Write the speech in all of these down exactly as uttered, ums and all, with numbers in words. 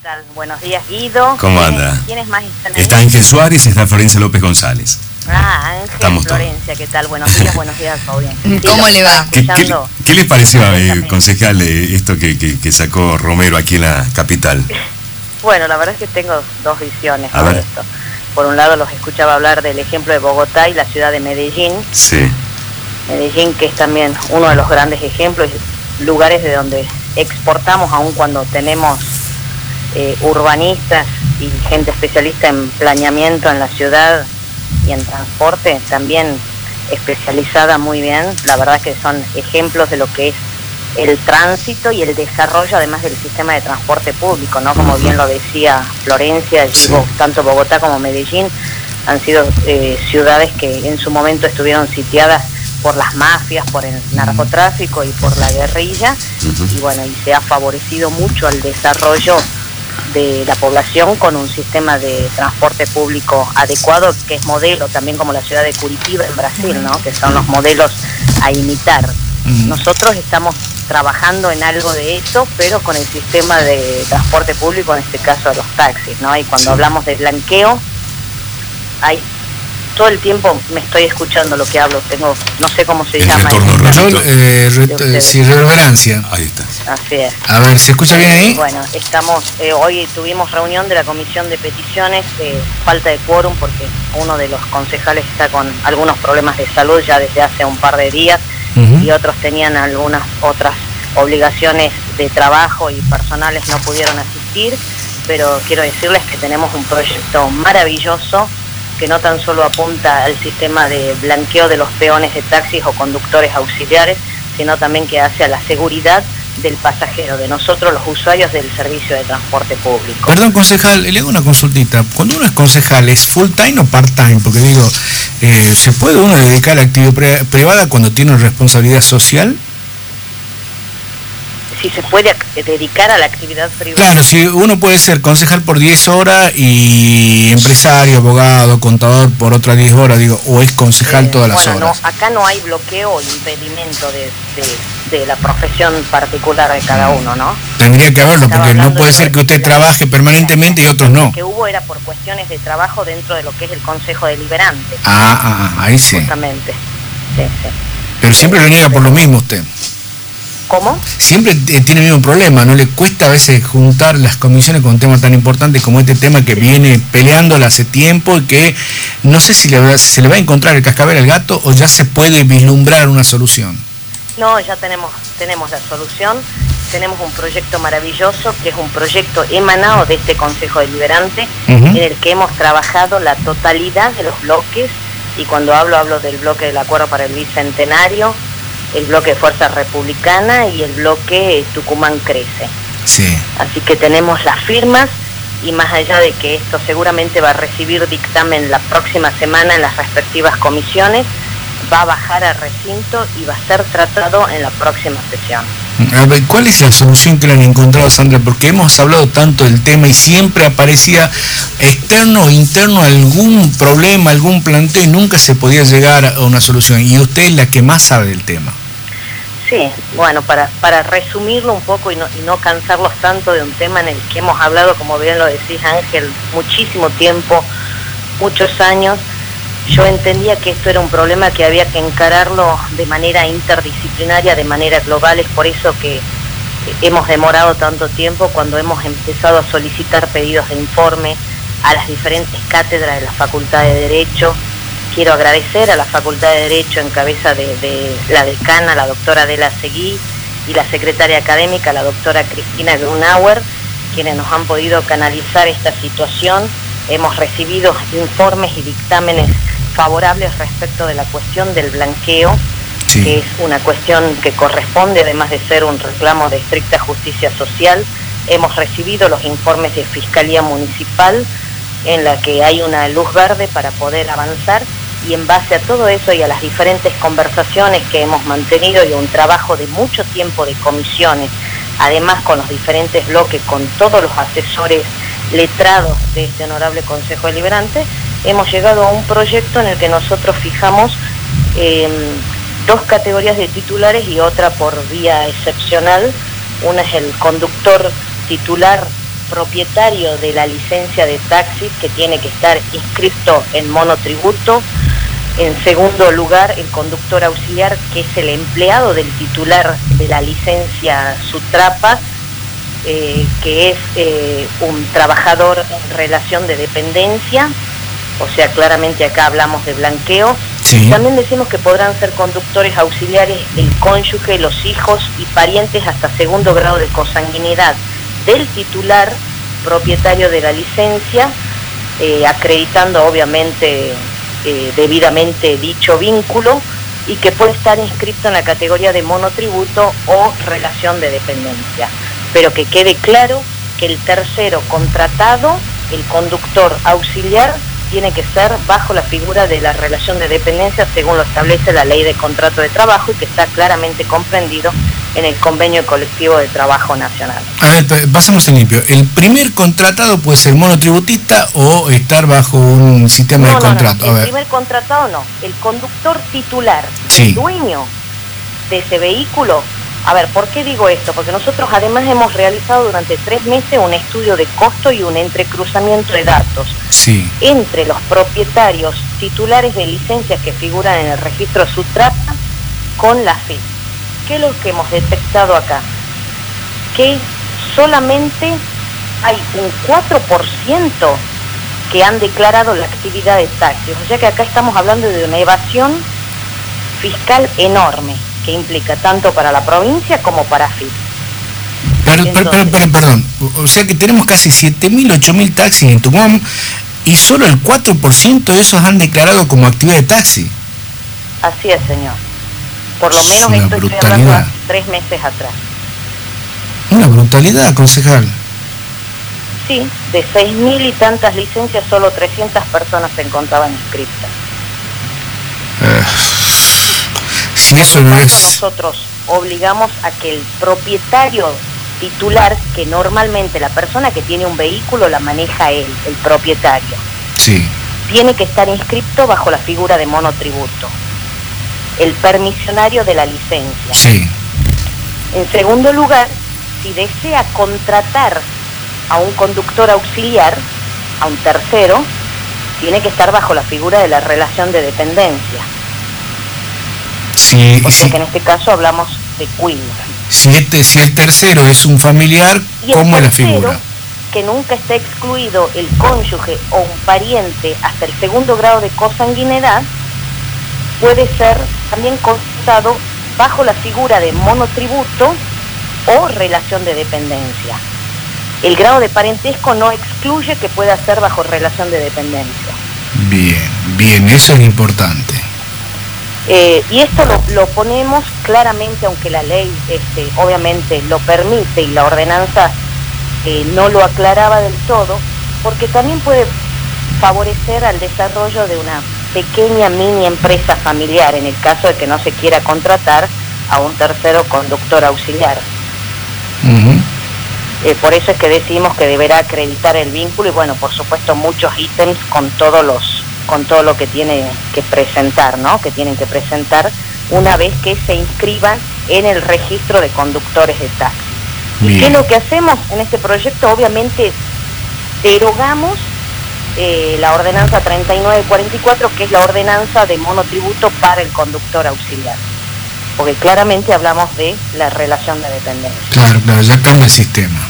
tal? Buenos días, Guido. ¿Cómo anda? ¿Quiénes más están ahí? Está Ángel Suárez y está Florencia López González. Ah, Ángel, Estamos Florencia, todos. ¿Qué tal? Buenos días, buenos días, audiencia. ¿Cómo le va? ¿Qué, qué, ¿Qué le pareció, eh, concejal, eh, esto que, que, que sacó Romero aquí en la capital? Bueno, la verdad es que tengo dos visiones A de ver. esto. Por un lado, los escuchaba hablar del ejemplo de Bogotá y la ciudad de Medellín. Sí. Medellín, que es también uno de los grandes ejemplos, lugares de donde exportamos, aun cuando tenemos eh, urbanistas y gente especialista en planeamiento en la ciudad y en transporte, también especializada muy bien. La verdad que son ejemplos de lo que es el tránsito y el desarrollo, además del sistema de transporte público, ¿no? Como bien lo decía Florencia, allí, Sí. tanto Bogotá como Medellín han sido eh, ciudades que en su momento estuvieron sitiadas por las mafias, por el narcotráfico y por la guerrilla, Uh-huh. y bueno, y se ha favorecido mucho el desarrollo de la población con un sistema de transporte público adecuado, que es modelo, también como la ciudad de Curitiba en Brasil, ¿no? Que son los modelos a imitar. Uh-huh. Nosotros estamos trabajando en algo de eso, pero con el sistema de transporte público, en este caso los taxis, ¿no? Y cuando Sí. hablamos de blanqueo, hay todo el tiempo me estoy escuchando lo que hablo, tengo, no sé cómo se El llama. retorno el- rápido. Yo, eh, re- De ustedes. sí, reverberancia. Ahí está. Así es. A ver, ¿se escucha bien ahí? Bueno, estamos, eh, hoy tuvimos reunión de la comisión de peticiones, eh, falta de quórum porque uno de los concejales está con algunos problemas de salud ya desde hace un par de días, Ujú. y otros tenían algunas otras obligaciones de trabajo y personales, no pudieron asistir, pero quiero decirles que tenemos un proyecto maravilloso que no tan solo apunta al sistema de blanqueo de los peones de taxis o conductores auxiliares, sino también que hace a la seguridad del pasajero, de nosotros los usuarios del servicio de transporte público. Perdón, concejal, le hago una consultita. Cuando uno es concejal, ¿es full time o part time? Porque digo, eh, ¿se puede uno dedicar a la actividad pri- privada cuando tiene una responsabilidad social? Si se puede ac- dedicar a la actividad privada. Claro, si uno puede ser concejal por diez horas y empresario, abogado, contador por otras diez horas, digo, o es concejal Eh, todas las bueno, horas. no, acá no hay bloqueo o impedimento de, de, de la profesión particular de cada uno, ¿no? Tendría que haberlo, Estaba porque no hablando puede de ser que usted la- trabaje permanentemente y otros no. Lo que hubo era por cuestiones de trabajo dentro de lo que es el Consejo Deliberante, Ah, ah, ah, ahí sí. justamente. Sí, sí. Pero siempre lo niega por lo mismo usted. ¿Cómo? Siempre eh, tiene el mismo problema, ¿no le cuesta a veces juntar las comisiones con temas tan importantes como este tema que viene peleándola hace tiempo y que no sé si le va- se le va a encontrar el cascabel al gato o ya se puede vislumbrar una solución? No, ya tenemos, tenemos la solución. Tenemos un proyecto maravilloso, que es un proyecto emanado de este Consejo Deliberante, Ujú. en el que hemos trabajado la totalidad de los bloques, y cuando hablo, hablo del bloque del Acuerdo para el Bicentenario, el bloque de Fuerza Republicana y el bloque Tucumán Crece. Sí. Así que tenemos las firmas, y más allá de que esto seguramente va a recibir dictamen la próxima semana en las respectivas comisiones, va a bajar al recinto y va a ser tratado en la próxima sesión. A ver, ¿cuál es la solución que le han encontrado, Sandra? Porque hemos hablado tanto del tema y siempre aparecía externo o interno algún problema, algún planteo y nunca se podía llegar a una solución. Y usted es la que más sabe del tema. Sí, bueno, para, para resumirlo un poco y no, y no cansarlos tanto de un tema en el que hemos hablado, como bien lo decís, Ángel, muchísimo tiempo, muchos años. Yo entendía que esto era un problema que había que encararlo de manera interdisciplinaria, de manera global. Es por eso que hemos demorado tanto tiempo cuando hemos empezado a solicitar pedidos de informe a las diferentes cátedras de la Facultad de Derecho. Quiero agradecer a la Facultad de Derecho en cabeza de, de la decana, la doctora Adela Seguí, y la secretaria académica, la doctora Cristina Grunauer, quienes nos han podido canalizar esta situación. Hemos recibido informes y dictámenes favorables respecto de la cuestión del blanqueo, Sí. que es una cuestión que corresponde, además de ser un reclamo de estricta justicia social. Hemos recibido los informes de Fiscalía Municipal, en la que hay una luz verde para poder avanzar, y en base a todo eso y a las diferentes conversaciones que hemos mantenido y un trabajo de mucho tiempo de comisiones, además con los diferentes bloques, con todos los asesores letrados de este honorable Consejo Deliberante, hemos llegado a un proyecto en el que nosotros fijamos eh, dos categorías de titulares y otra por vía excepcional. Una es el conductor titular propietario de la licencia de taxi, que tiene que estar inscrito en monotributo. En segundo lugar, el conductor auxiliar, que es el empleado del titular de la licencia Sutrapa, eh, que es eh, un trabajador en relación de dependencia, o sea, claramente acá hablamos de blanqueo. Sí. También decimos que podrán ser conductores auxiliares el cónyuge, los hijos y parientes hasta segundo grado de consanguinidad del titular propietario de la licencia, eh, acreditando obviamente eh, debidamente dicho vínculo, y que puede estar inscrito en la categoría de monotributo o relación de dependencia. Pero que quede claro que el tercero contratado, el conductor auxiliar, tiene que ser bajo la figura de la relación de dependencia según lo establece la Ley de Contrato de Trabajo y que está claramente comprendido en el Convenio Colectivo de Trabajo Nacional. A ver, pasamos en limpio. ¿El primer contratado puede ser monotributista o estar bajo un sistema no, de contrato? No, no. A el ver. primer contratado no. El conductor titular, sí. el dueño de ese vehículo. A ver, ¿por qué digo esto? Porque nosotros además hemos realizado durante tres meses un estudio de costo y un entrecruzamiento de datos sí. entre los propietarios titulares de licencias que figuran en el registro Sutrapa con la F I P. ¿Qué es lo que hemos detectado acá? Que solamente hay un cuatro por ciento que han declarado la actividad de taxi. O sea que acá estamos hablando de una evasión fiscal enorme, que implica tanto para la provincia como para F I P. Pero, Entonces, pero, pero, perdón, o sea que tenemos casi siete mil, ocho mil taxis en Tucumán y solo el cuatro por ciento de esos han declarado como actividad de taxi. Así es, señor. Por lo menos esto estoy hablando hace tres meses atrás. Una brutalidad, concejal. Sí, de seis mil y tantas licencias, solo trescientas personas se encontraban inscritas. Uh, si eso no es... Nosotros obligamos a que el propietario titular, que normalmente la persona que tiene un vehículo la maneja él, el propietario, sí, tiene que estar inscrito bajo la figura de monotributo, el permisionario de la licencia. Sí. En segundo lugar, si desea contratar a un conductor auxiliar, a un tercero, tiene que estar bajo la figura de la relación de dependencia. Sí, o sea sí. que en este caso hablamos de cuino. Si, este, si el tercero es un familiar, ¿cómo es la figura? Que nunca esté excluido el cónyuge o un pariente hasta el segundo grado de consanguinidad, puede ser también contratado bajo la figura de monotributo o relación de dependencia. El grado de parentesco no excluye que pueda ser bajo relación de dependencia. Bien, bien, eso es importante. Eh, y esto lo, lo ponemos claramente, aunque la ley este, obviamente lo permite y la ordenanza eh, no lo aclaraba del todo, porque también puede favorecer al desarrollo de una pequeña mini empresa familiar en el caso de que no se quiera contratar a un tercero conductor auxiliar. Uh-huh. Eh, por eso es que decimos que deberá acreditar el vínculo y bueno, por supuesto muchos ítems con todos los con todo lo que tiene que presentar, ¿no? Que tienen que presentar una vez que se inscriban en el registro de conductores de taxi. Bien. ¿Y qué es lo que hacemos en este proyecto? Obviamente derogamos eh, la ordenanza treinta y nueve cuarenta y cuatro, que es la ordenanza de monotributo para el conductor auxiliar, porque claramente hablamos de la relación de dependencia. Claro, claro, ya cambia el sistema.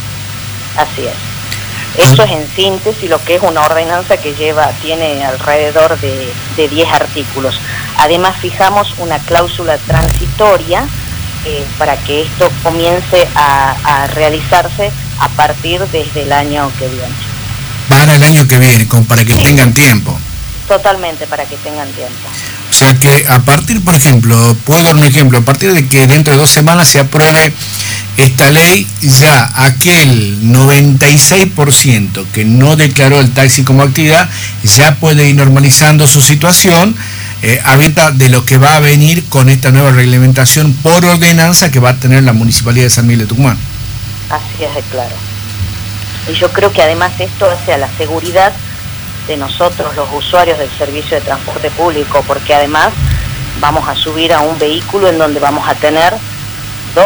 Así es. Eso es en síntesis lo que es una ordenanza que lleva, tiene alrededor de, de diez artículos. Además fijamos una cláusula transitoria eh, para que esto comience a, a realizarse a partir desde el año que viene. Para el año que viene, como para que sí. tengan tiempo. Totalmente, para que tengan tiempo. O sea que a partir, por ejemplo, puedo dar un ejemplo, a partir de que dentro de dos semanas se apruebe esta ley, ya aquel noventa y seis por ciento que no declaró el taxi como actividad, ya puede ir normalizando su situación eh, a venta de lo que va a venir con esta nueva reglamentación por ordenanza que va a tener la Municipalidad de San Miguel de Tucumán. Así es, claro. Y yo creo que además esto hace a la seguridad de nosotros, los usuarios del servicio de transporte público, porque además vamos a subir a un vehículo en donde vamos a tener dos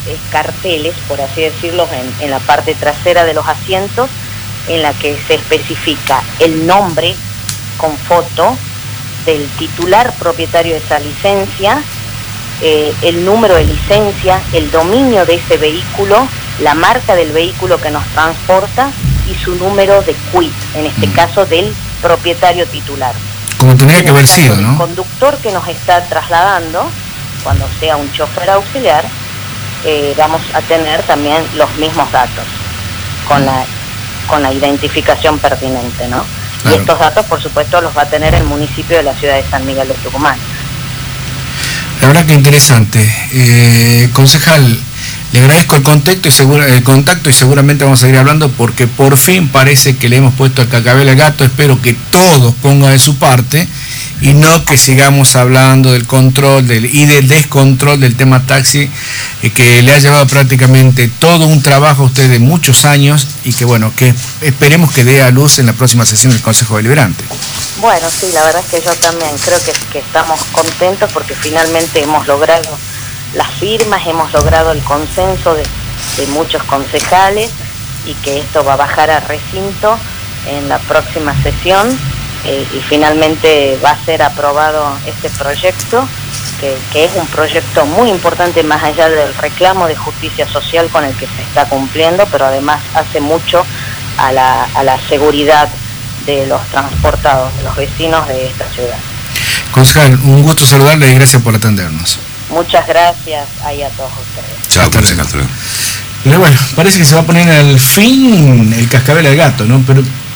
eh, carteles, por así decirlo, en, en la parte trasera de los asientos, en la que se especifica el nombre con foto del titular propietario de esa licencia, eh, el número de licencia, el dominio de ese vehículo, la marca del vehículo que nos transporta y su número de Q I T, en este mm. caso del propietario titular. Como tendría que haber sido, ¿no? El conductor que nos está trasladando, cuando sea un chofer auxiliar, eh, vamos a tener también los mismos datos, con la, con la identificación pertinente, ¿no? Claro. Y estos datos, por supuesto, los va a tener el municipio de la ciudad de San Miguel de Tucumán. La verdad que interesante. Eh, concejal, le agradezco el contacto, y seguro, el contacto y seguramente vamos a seguir hablando porque por fin parece que le hemos puesto el cascabel al gato. Espero que todos pongan de su parte y no que sigamos hablando del control del, y del descontrol del tema taxi, eh, que le ha llevado prácticamente todo un trabajo a usted de muchos años y que bueno, que esperemos que dé a luz en la próxima sesión del Consejo Deliberante. Bueno, sí, la verdad es que yo también creo que, que estamos contentos porque finalmente hemos logrado las firmas, hemos logrado el consenso de, de muchos concejales y que esto va a bajar a recinto en la próxima sesión. Eh, y finalmente va a ser aprobado este proyecto, que, que es un proyecto muy importante más allá del reclamo de justicia social con el que se está cumpliendo, pero además hace mucho a la, a la seguridad de los transportados, de los vecinos de esta ciudad. Concejal, un gusto saludarle y gracias por atendernos. Muchas gracias ahí a todos ustedes. Chao, concejal. Pero bueno, parece que se va a poner al fin el cascabel al gato, ¿no? Pero